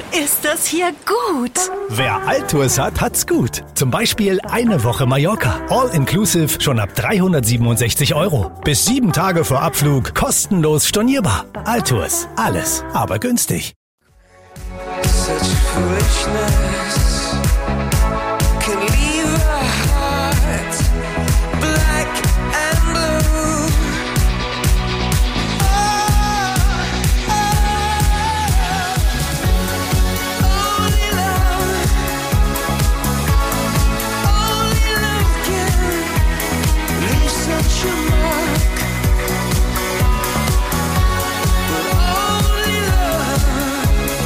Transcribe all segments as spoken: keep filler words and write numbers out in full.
ist das hier gut. Wer Altours hat, hat's gut. Zum Beispiel eine Woche Mallorca. All-inclusive schon ab dreihundertsiebenundsechzig Euro. Bis sieben Tage vor Abflug kostenlos stornierbar. Altours. Alles, aber günstig. Such foolishness can leave our hearts black and blue. Oh, oh, only love, only love can leave such a mark. But only love.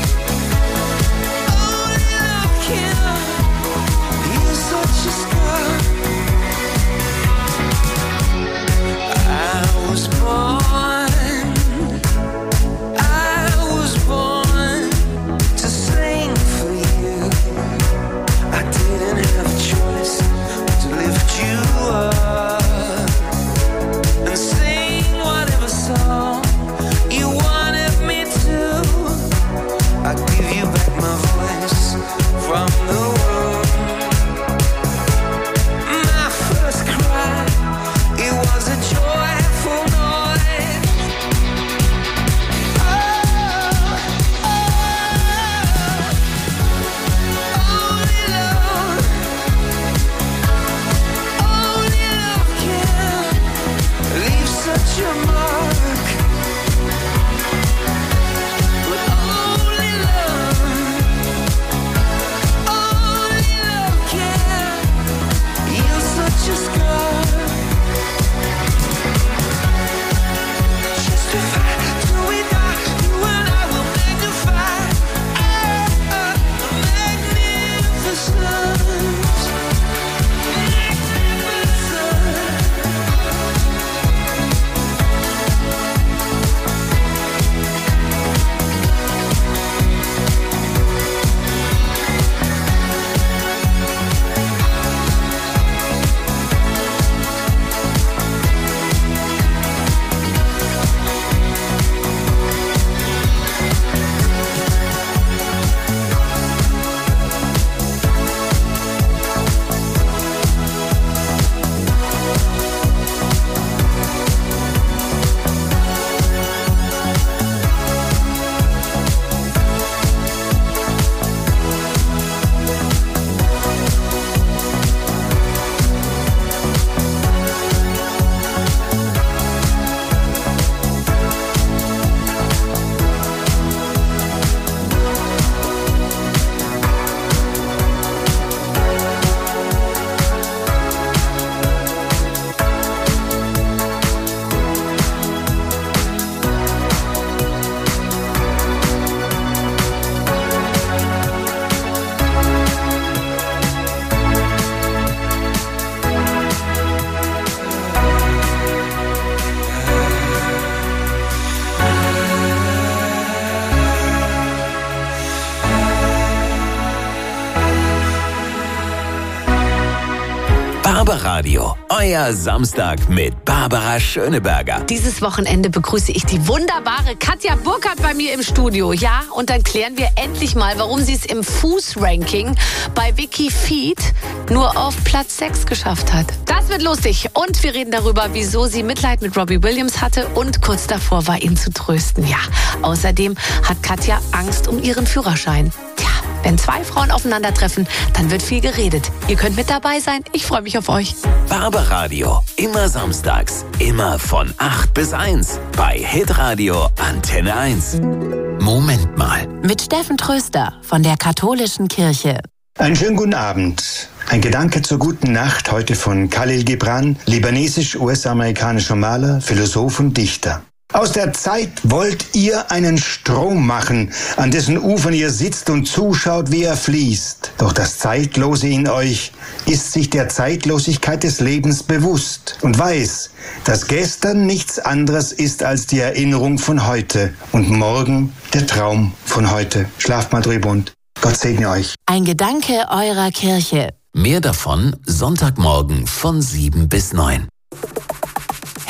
Barbaradio, euer Samstag mit Barbara Schöneberger. Dieses Wochenende begrüße ich die wunderbare Katja Burkhardt bei mir im Studio. Ja, und dann klären wir endlich mal, warum sie es im Fußranking bei Wikifeed nur auf Platz sechs geschafft hat. Das wird lustig. Und wir reden darüber, wieso sie Mitleid mit Robbie Williams hatte und kurz davor war, ihn zu trösten. Ja, außerdem hat Katja Angst um ihren Führerschein. Tja, wenn zwei Frauen aufeinandertreffen, dann wird viel geredet. Ihr könnt mit dabei sein. Ich freue mich auf euch. Barbaradio, immer samstags, immer von acht bis eins bei Hitradio Antenne eins. Moment mal. Mit Steffen Tröster von der Katholischen Kirche. Einen schönen guten Abend. Ein Gedanke zur guten Nacht heute von Khalil Gibran, libanesisch-U S-amerikanischer Maler, Philosoph und Dichter. Aus der Zeit wollt ihr einen Strom machen, an dessen Ufern ihr sitzt und zuschaut, wie er fließt. Doch das Zeitlose in euch ist sich der Zeitlosigkeit des Lebens bewusst und weiß, dass gestern nichts anderes ist als die Erinnerung von heute und morgen der Traum von heute. Schlaft mal drüber und Gott segne euch. Ein Gedanke eurer Kirche. Mehr davon Sonntagmorgen von sieben bis neun.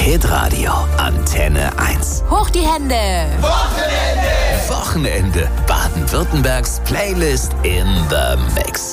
Hitradio Antenne eins. Hoch die Hände. Wochenende. Baden-Württembergs Playlist in the Mix.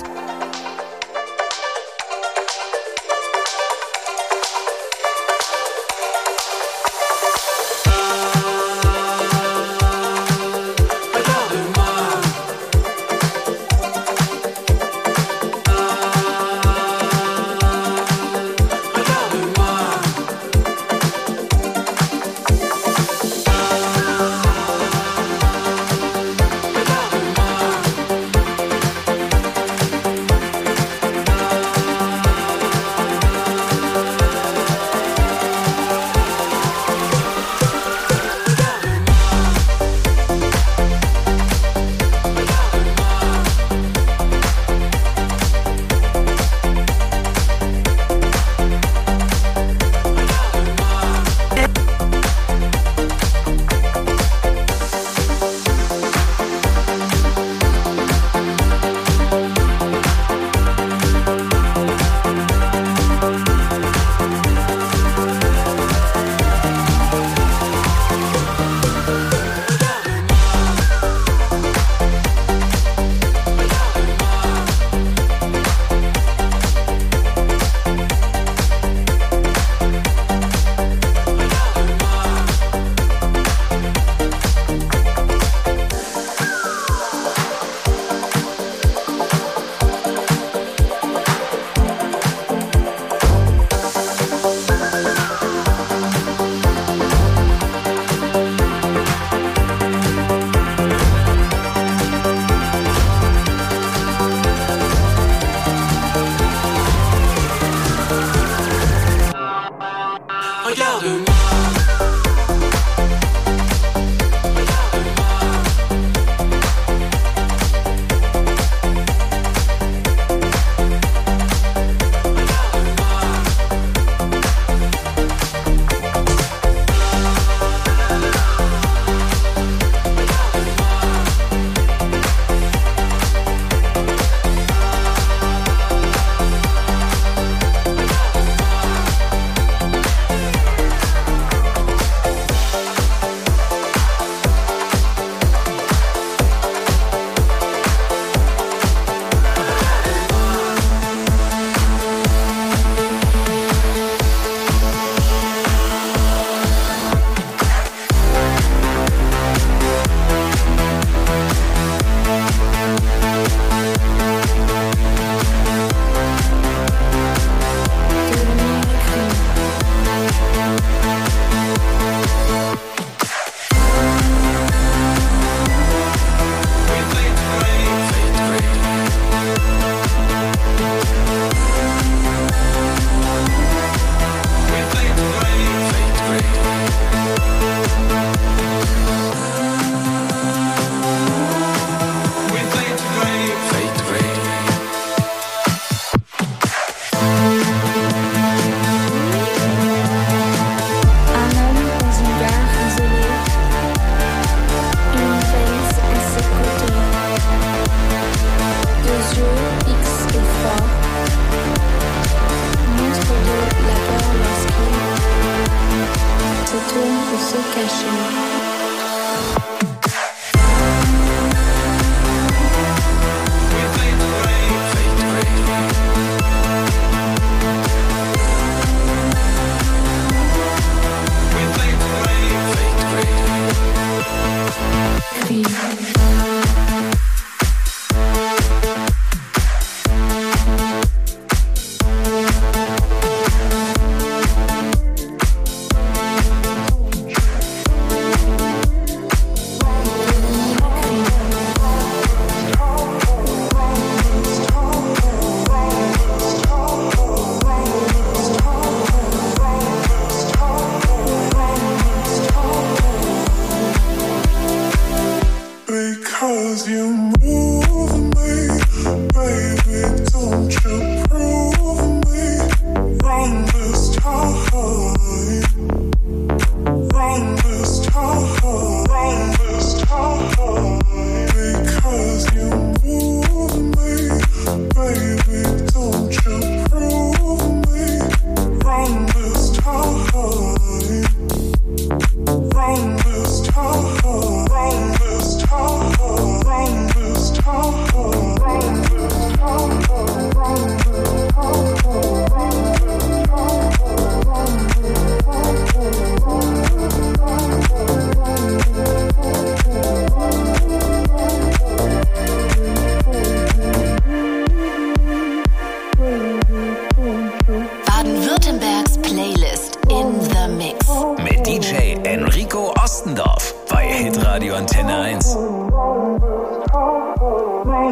Run this time.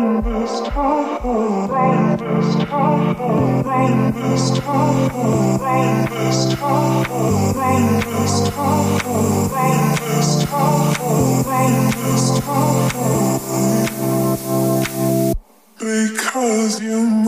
Because you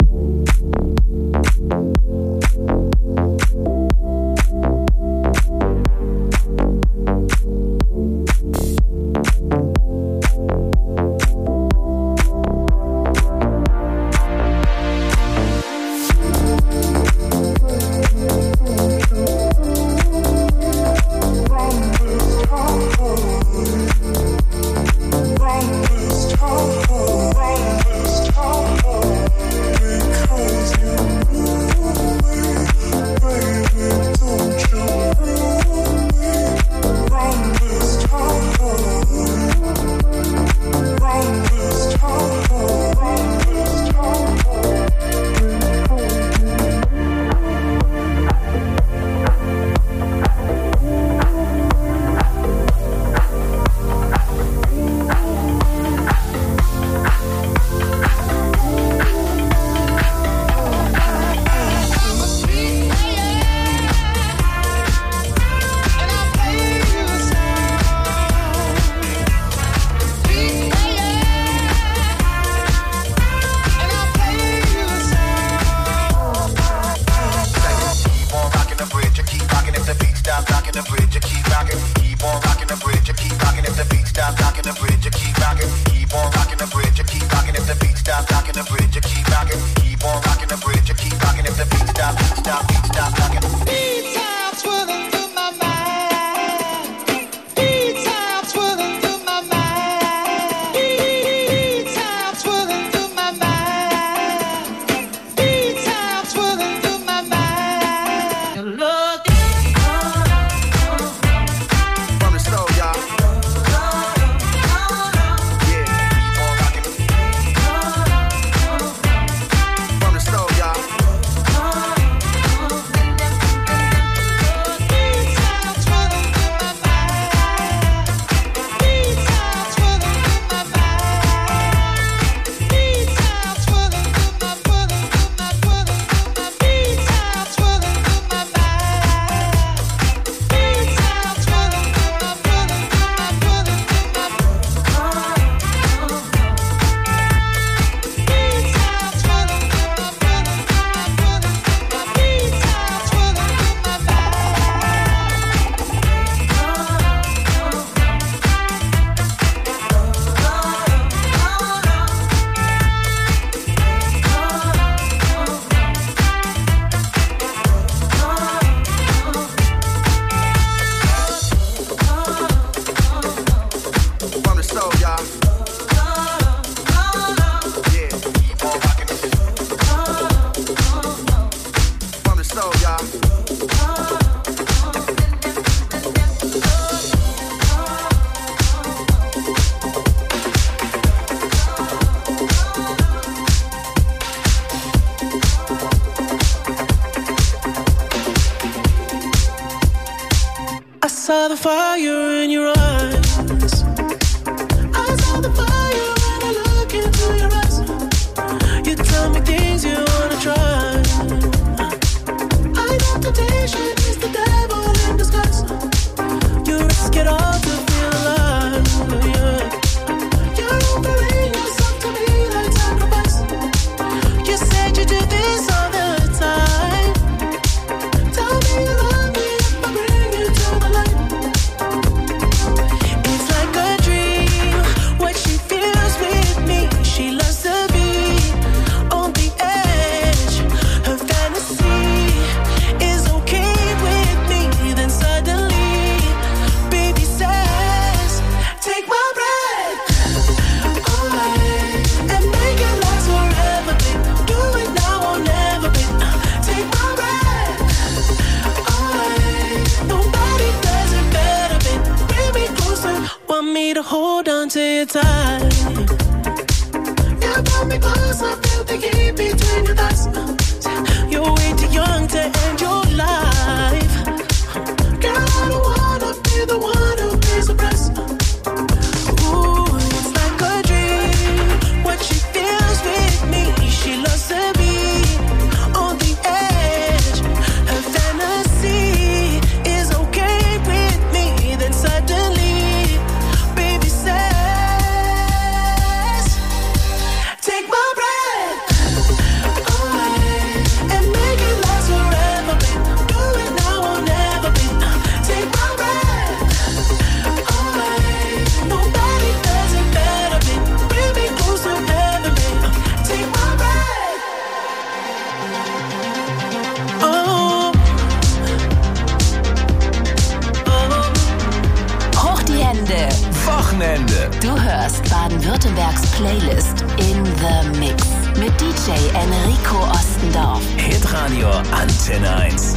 saw the fire in your eyes. I saw the fire when I look into your eyes. You tell me things you wanna try. I know temptation is the devil in disguise. You risk it all to feel alive. Yeah. You're offering yourself to me like sacrifice. You said you do this all the time. Tell me you love me if I bring you to the light. It's like a dream what she feels with me. She loves to be on the edge. Her fantasy is okay with me. Then suddenly, baby says, take my breath away and make it last forever, babe. Do it now or never, babe. Take my breath away. Nobody does it better, babe. Bring me closer, want me to hold on to you tight. You brought me closer, feel the heat between your thighs. You're way too young to end your life. Girl, I don't wanna be the one who pays the price. Ooh, it's like a dream what she feels Baden-Württembergs Playlist in the Mix mit D J Enrico Ostendorf. Hitradio Antenne eins.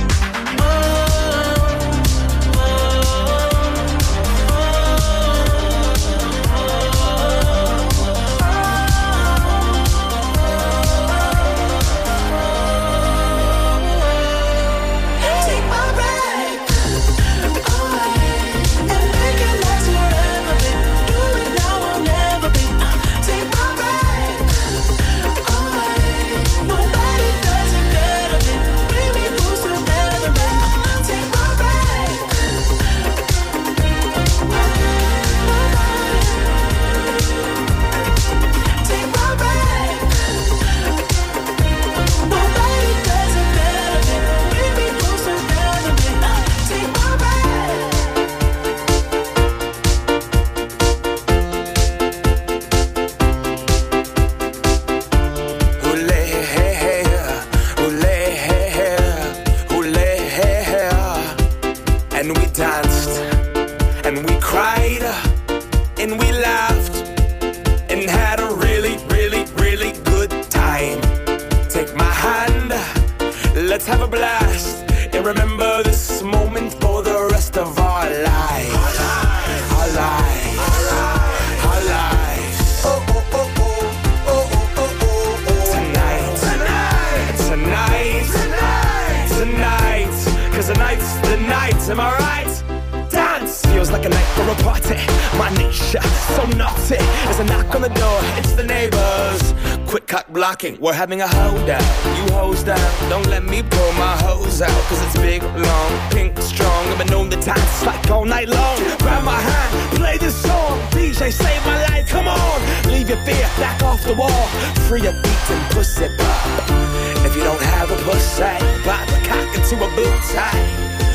We're having a holdout, you hose down. Don't let me pull my hose out, cause it's big, long, pink, strong. I've been known to dance like all night long. Grab my hand, play this song. D J, save my life, come on. Leave your fear back off the wall. Free your beat and pussy pop. If you don't have a pussy, pop a cock into a boot tie.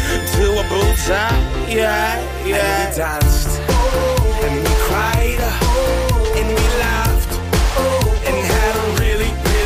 To a boot tie, yeah, yeah. And we danced, and we cried, and we laughed, and had a really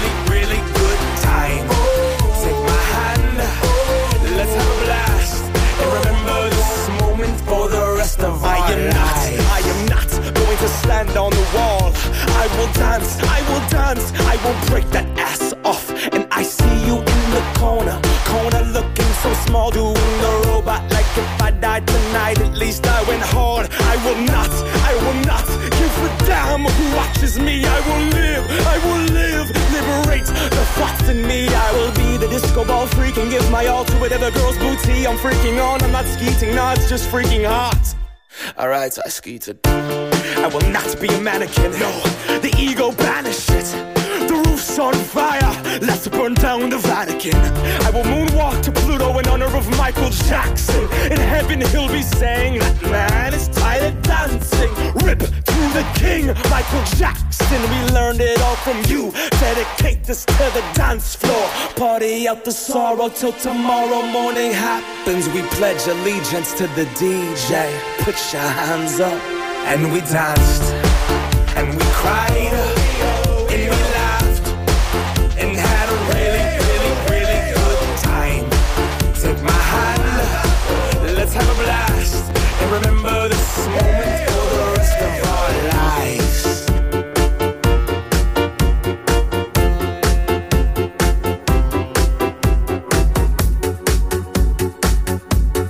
I am not, I am not going to stand on the wall. I will dance, I will dance, I will break that ass off. And I see you in the corner, corner looking so small, doing the robot like if I died tonight, at least I went hard. I will not, I will not give a damn who watches me. I will live, I will live, liberate the thoughts in me. I will be the disco ball freak and give my all to whatever girl's booty I'm freaking on. I'm not skeeting, no, it's just freaking hot. Alright, I skeeted. I will not be a mannequin, no, the ego banish it. The roof's on fire, let's burn down the Vatican. I will moonwalk to Pluto in honor of Michael Jackson. In heaven he'll be saying, that man is tired of dancing. Rip to the king, Michael Jackson. We learned it all from you. Dedicate this to the dance floor. Party out the sorrow till tomorrow morning happens. We pledge allegiance to the D J. Put your hands up. And we danced, and we cried.